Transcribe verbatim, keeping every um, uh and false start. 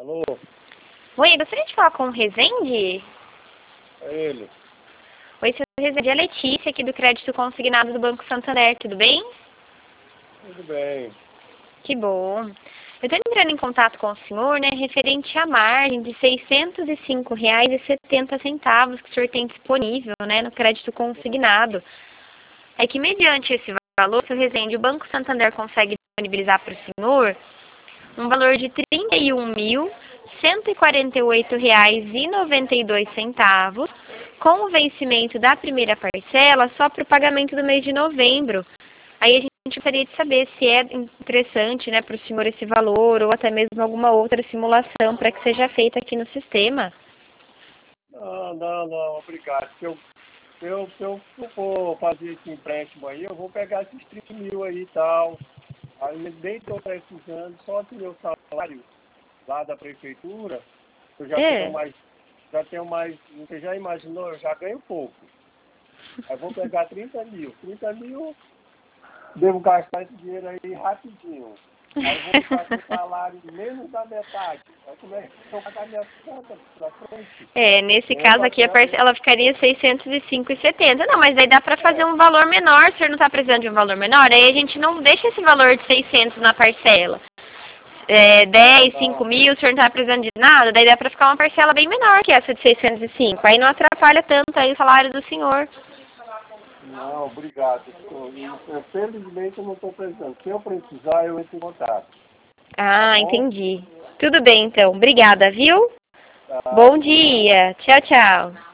Alô? Oi, gostaria de falar com o Rezende? É ele. Oi, seu Rezende, é a Letícia aqui do Crédito Consignado do Banco Santander, tudo bem? Tudo bem. Que bom. Eu estou entrando em contato com o senhor, né, referente à margem de seiscentos e cinco reais e setenta centavos que o senhor tem disponível, né, no crédito consignado. É que mediante esse valor, seu Rezende, o Banco Santander consegue disponibilizar para o senhor um valor de trinta e um mil, cento e quarenta e oito reais e noventa e dois centavos, com o vencimento da primeira parcela só para o pagamento do mês de novembro. Aí a gente gostaria de saber se é interessante, né, para o senhor esse valor ou até mesmo alguma outra simulação para que seja feita aqui no sistema. Não, não, não, obrigado. Se eu, se eu, se eu for fazer esse empréstimo aí, eu vou pegar esses trinta mil aí e tal. Aí nem estou precisando, só que meu salário lá da prefeitura, eu já tenho É. mais, já tenho mais, você já imaginou, eu já ganho pouco. Aí vou pegar trinta mil. trinta mil, devo gastar esse dinheiro aí rapidinho. Aí vou ficar com o salário menos da metade. Aí como é que eu vou pagar minhas contas pra frente? É, nesse Eu caso só aqui a quero. parcela ficaria seiscentos e cinco e setenta. Não, mas daí dá para fazer É, um valor menor, o senhor não está precisando de um valor menor, aí a gente não deixa esse valor de seiscentos na parcela. É, não, dez, cinco não. mil, o senhor não está precisando de nada, daí dá para ficar uma parcela bem menor que essa de seiscentos e cinco. Aí não atrapalha tanto aí o salário do senhor. Não, obrigado. Eu, eu, felizmente eu não estou precisando. Se eu precisar, eu entro em contato. Tá Ah, bom? entendi. Tudo bem então. Obrigada, viu? Tá, Bom tchau, tchau. dia. Tchau, tchau.